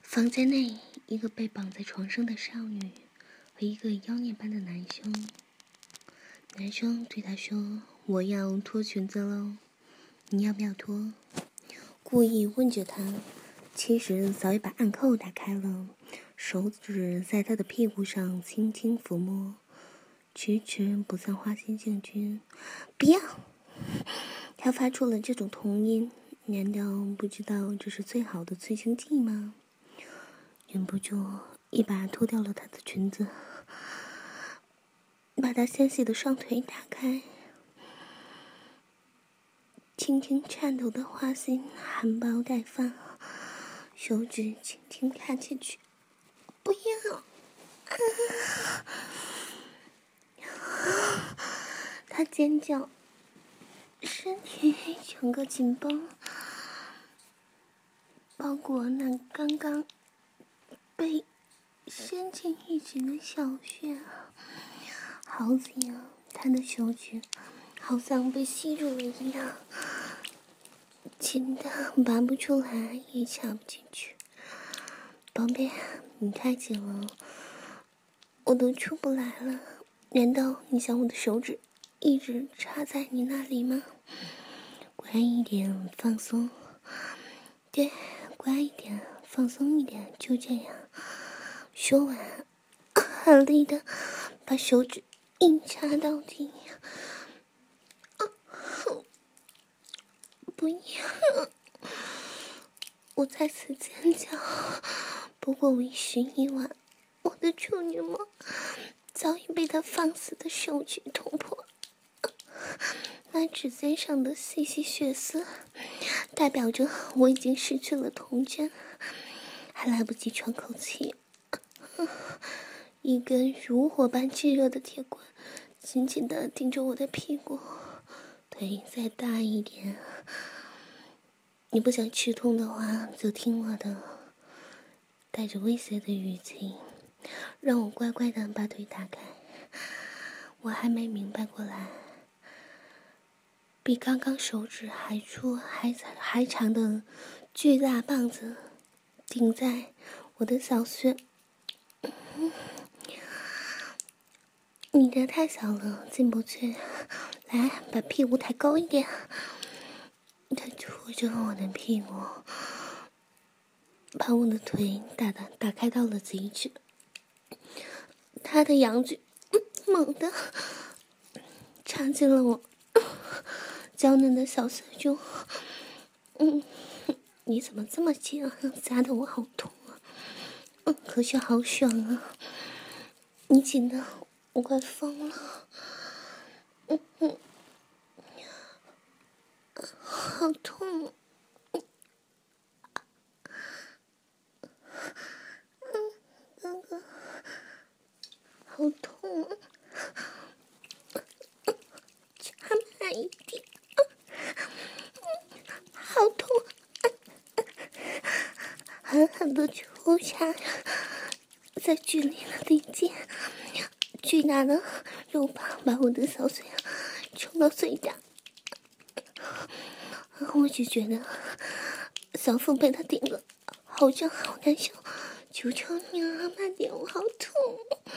房间内，一个被绑在床上的少女和一个妖孽般的男生。男生对她说：“我要脱裙子喽，你要不要脱？”故意问着她，其实早已把暗扣打开了，手指在她的屁股上轻轻抚摸，迟迟不散花心进军。不要！他发出了这种童音，难道不知道这是最好的催情剂吗？忍不住一把脱掉了她的裙子，把她纤细的双腿打开，轻轻颤抖的花心含苞待放，手指轻轻看进去。不要！她尖叫，身体整个紧绷，包裹那刚刚被伸进一指的小穴，好紧啊！他的手指好像被吸住了一样，紧的拔不出来，也插不进去。宝贝，你太紧了，我都出不来了。难道你想我的手指一直插在你那里吗？乖一点，放松。对，乖一点，放松一点，就这样。说完，狠力的把手指硬插到底。不要！我再次尖叫，不过为时已晚，我的处女膜早已被他放肆的手指捅破。那指尖上的细细血丝，代表着我已经失去了童真，还来不及喘口气，一根如火般炙热的铁棍紧紧地顶着我的屁股。腿再大一点，你不想吃痛的话就听我的，带着威胁的语气，让我乖乖地把腿打开。我还没明白过来，比刚刚手指还粗还长的巨大棒子顶在我的小穴。你的太小了，进不去。来，把屁股抬高一点。他拖着我的屁股，把我的腿打开到了极致。他的阳具猛地插进了我娇嫩的小穴中。你怎么这么紧啊？夹得我好痛啊！可是好爽啊！你紧的我快疯了。好痛！哥哥，好痛！插慢一点。好痛！狠狠的抽插，在剧烈的顶尖，巨大的肉棒把我的小嘴冲到最大。我只觉得小腹被他顶了，好胀好难受，求求你啊，慢点，我好痛！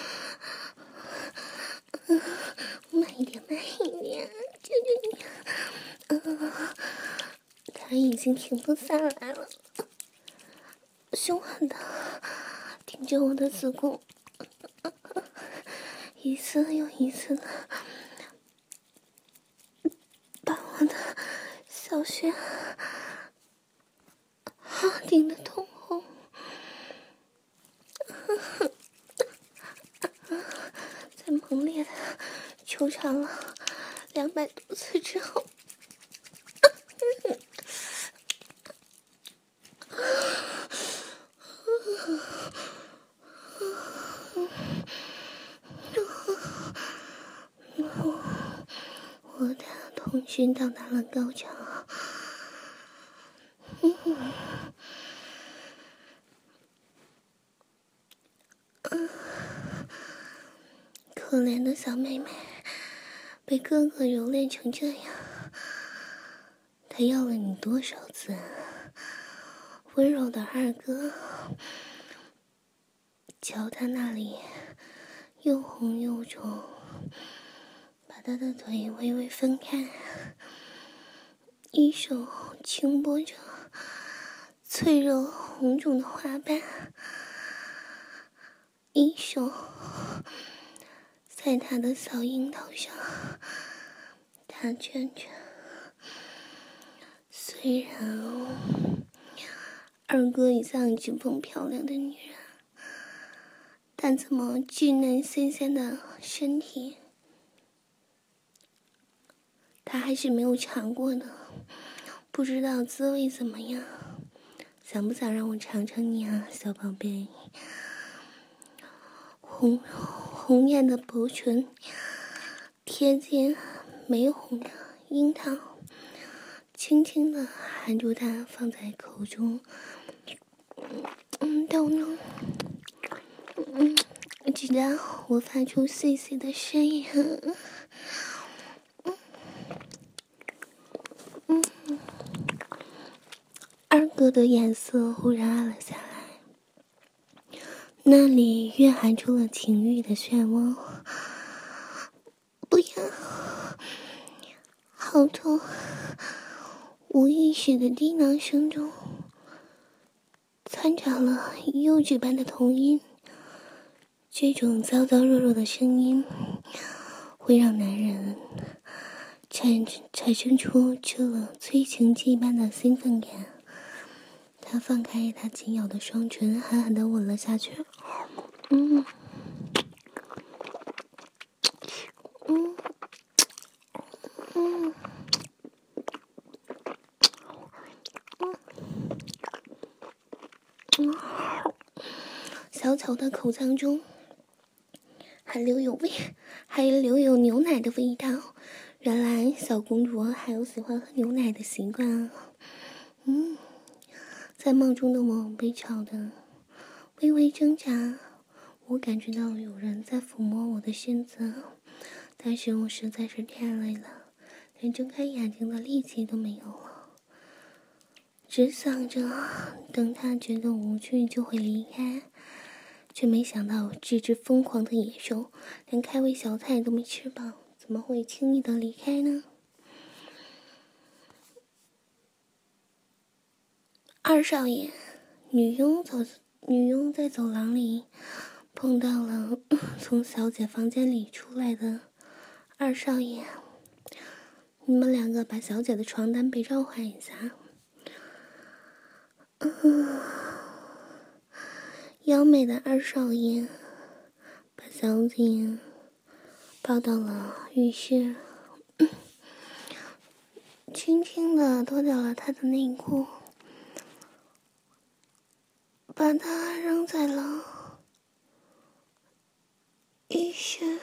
慢一点，慢一点，求求你！他已经停不下来了，凶狠的顶着我的子宫，一次又一次的把我的小穴顶得通红。在猛烈的抽插了200多次之后，我的童心到达了高潮。可怜的小妹妹被哥哥蹂躏成这样，他要了你多少次啊？ 温柔的二哥瞧他那里又红又肿，把他的腿微微分开，一手轻拨着脆弱红肿的花瓣，一手在他的小樱桃上打圈圈。虽然二哥一向直捧漂亮的女人，但这么稚嫩新鲜的身体他还是没有尝过的，不知道滋味怎么样。想不想让我尝尝你啊，小宝贝？红艳的薄唇贴近玫红的樱桃，轻轻地含住它放在口中，逗弄，直到我发出细细的声音。二哥的眼色忽然暗了下来，那里蕴含出了情欲的漩涡。不要，好痛！无意识的低喃声中掺杂了幼稚般的童音，这种糟糟弱弱的声音会让男人产生出这催情剂般的兴奋感。他放开他紧咬的双唇，狠狠地吻了下去。小巧的口腔中还留有牛奶的味道。原来小公主还有喜欢喝牛奶的习惯啊。在梦中的我被吵得微微挣扎，我感觉到有人在抚摸我的身子，但是我实在是太累了，连睁开眼睛的力气都没有了，只想着等他觉得无趣就会离开，却没想到这只疯狂的野兽连开胃小菜都没吃饱，怎么会轻易的离开呢？二少爷，女佣在走廊里碰到了从小姐房间里出来的二少爷，你们两个把小姐的床单被召唤一下。妖美的二少爷把小姐抱到了浴室，轻轻地脱掉了她的内裤，把它扔在了浴室。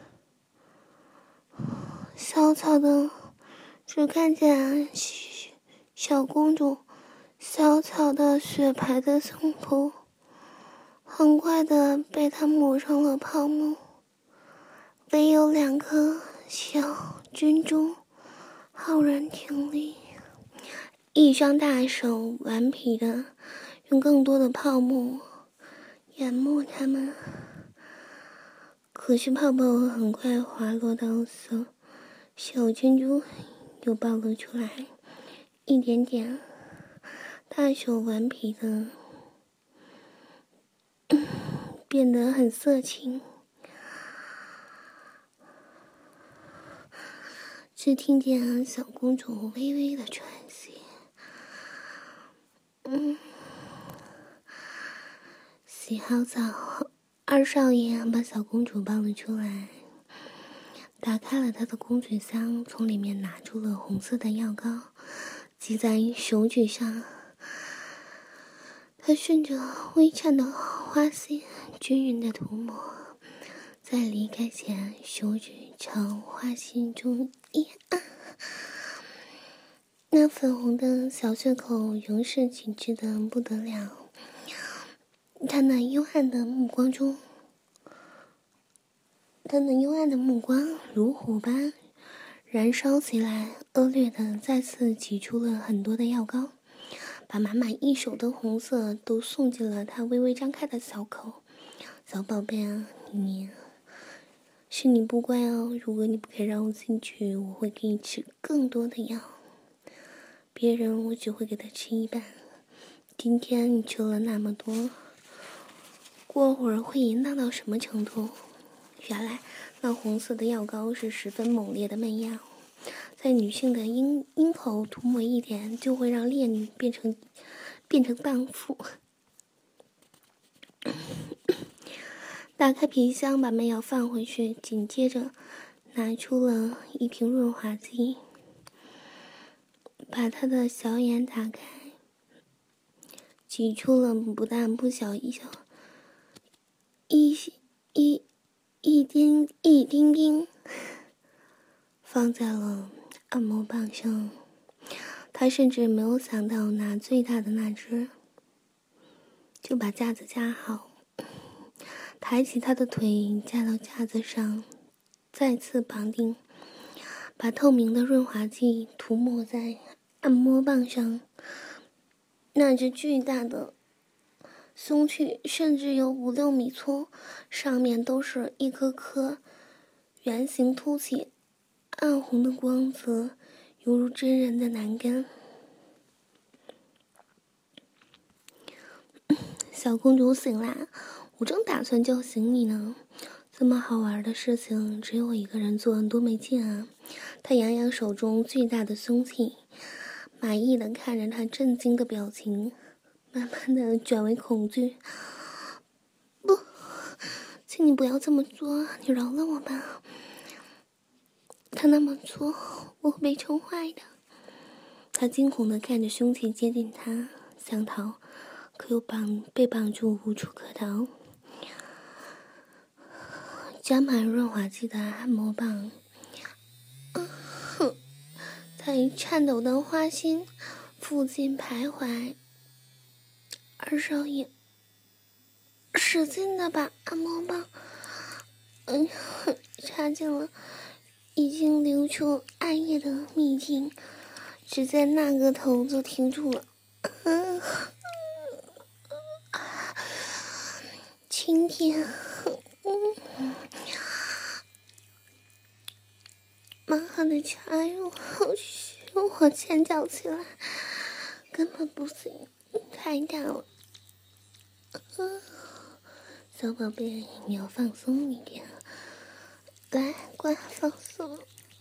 小草的只看见小公主小草的雪白的胸脯很快的被她抹上了泡沫，唯有2颗小珍珠浩然挺立，一双大手顽皮的用更多的泡沫淹没它们。可是泡泡很快滑落到小珍珠又暴露出来，一点点大手顽皮的变得很色情。只听见小公主微微的喘息。洗好澡，二少爷把小公主抱了出来，打开了他的工具箱，从里面拿出了红色的药膏，挤在手指上。他顺着微颤的花心均匀的涂抹，在离开前，手指朝花心中一按，那粉红的小血口仍是紧致的不得了。他那幽暗的目光如火般燃烧起来，恶劣的再次挤出了很多的药膏， 把满满一手的红色都送进了他微微张开的小口。小宝贝啊，是你不乖哦，如果你不肯让我进去，我会给你吃更多的药。别人我只会给他吃一半，今天你吃了那么多，过会儿会淫荡到什么程度？原来那红色的药膏是十分猛烈的媚药，在女性的阴口涂抹一点，就会让烈女变成荡妇。打开皮箱，把媚药放回去，紧接着拿出了一瓶润滑剂，把他的小眼打开，挤出了不大不小一丁丁，放在了按摩棒上。他甚至没有想到拿最大的那只，就把架子架好，抬起他的腿架到架子上，再次绑定，把透明的润滑剂涂抹在按摩棒上。那只巨大的胸躯甚至有5-6米粗，上面都是一颗颗圆形凸起、暗红的光泽，犹如真人的男根。小公主醒啦，我正打算叫醒你呢。这么好玩的事情只有我一个人做，多没劲啊！她扬扬手中巨大的凶器，满意的看着他震惊的表情，慢慢的转为恐惧。不，请你不要这么做，你饶了我吧。他那么做，我会被宠坏的。他惊恐的看着凶器接近他，想逃，可又被绑住，无处可逃。沾满润滑剂的按摩棒，在颤抖的花心附近徘徊。二少爷使劲的把按摩棒插进了已经流出暗液的秘境，只在那个头就停住了。今天满好的插入好凶，我尖叫起来，根本不行，太大了。小宝贝，你要放松一点，来，乖，放松。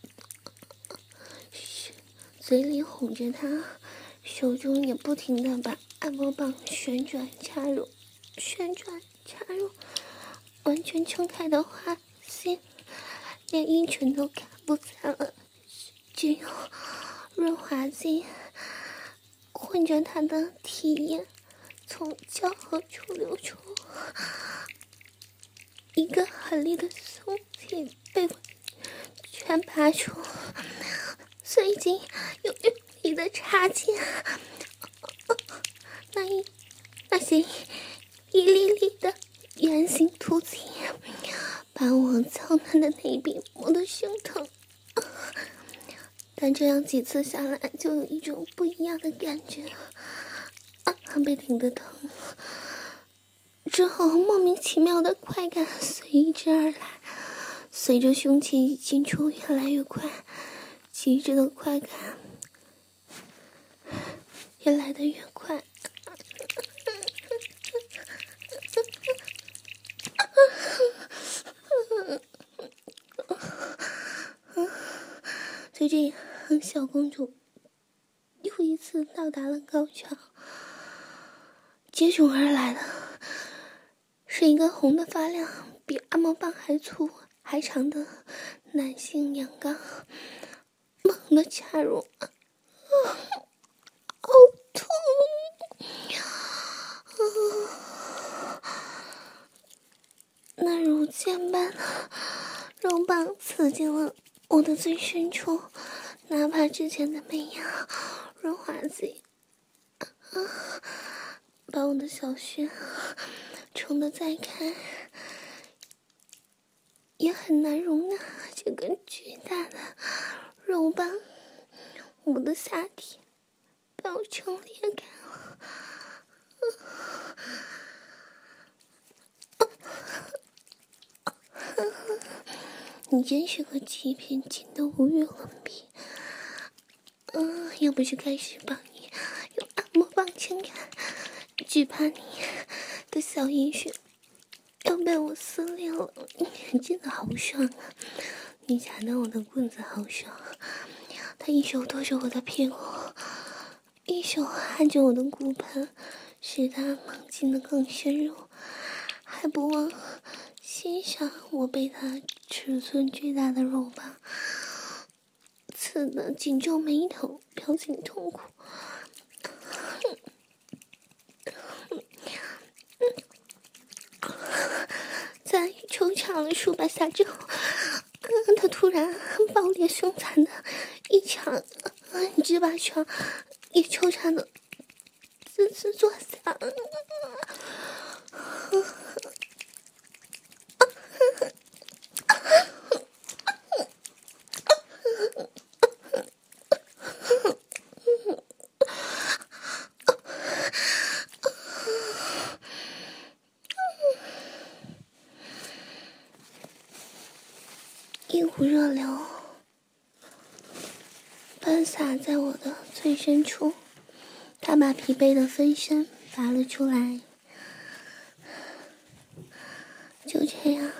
嘴里哄着他，手中也不停地把按摩棒旋转插入，完全撑开的花心，连阴唇都看不见了，只有润滑剂混着他的体液从交合处流出。一个狠厉的凶器被全拔出，随即又用力的插进那些一粒粒的圆形凸起，把我娇嫩的内壁磨得生疼。但这样几次下来，就有一种不一样的感觉，被顶得疼。之后莫名其妙的快感随之而来，随着凶器进出越来越快，极致的快感也来得越快。就这样，小公主又一次到达了高潮。接踵而来的是一个红的发亮、比按摩棒还粗还长的男性阳刚，猛地插入，好痛！那如剑般的肉棒刺进了我的最深处，哪怕之前的媚药润滑剂把我的小穴冲得再开，也很难容纳这根巨大的肉棒。我的下体爆成裂开了， 你真是个极品，紧得无与伦比。要不是开始帮你用按摩棒撑开，只怕你的小阴穴要被我撕裂了。真的好爽啊！你夹到我的棍子好爽，他一手托着我的屁股，一手按着我的骨盆，使他猛进的更深入，还不忘欣赏我被他尺寸巨大的肉棒刺得紧皱眉头，表情痛苦。在抽插了数百下之后，他突然爆裂凶残的一场直把床也抽插的滋滋作响。一股热流喷洒在我的最深处，他把疲惫的分身拔了出来。就这样，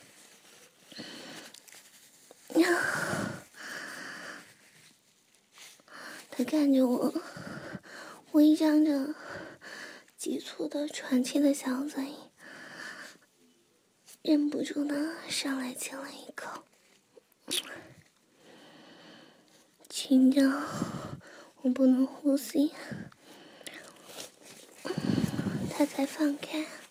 他看着我微张着急促的喘气的小嘴，忍不住的上来亲了一口，亲着我不能呼吸，他才放开。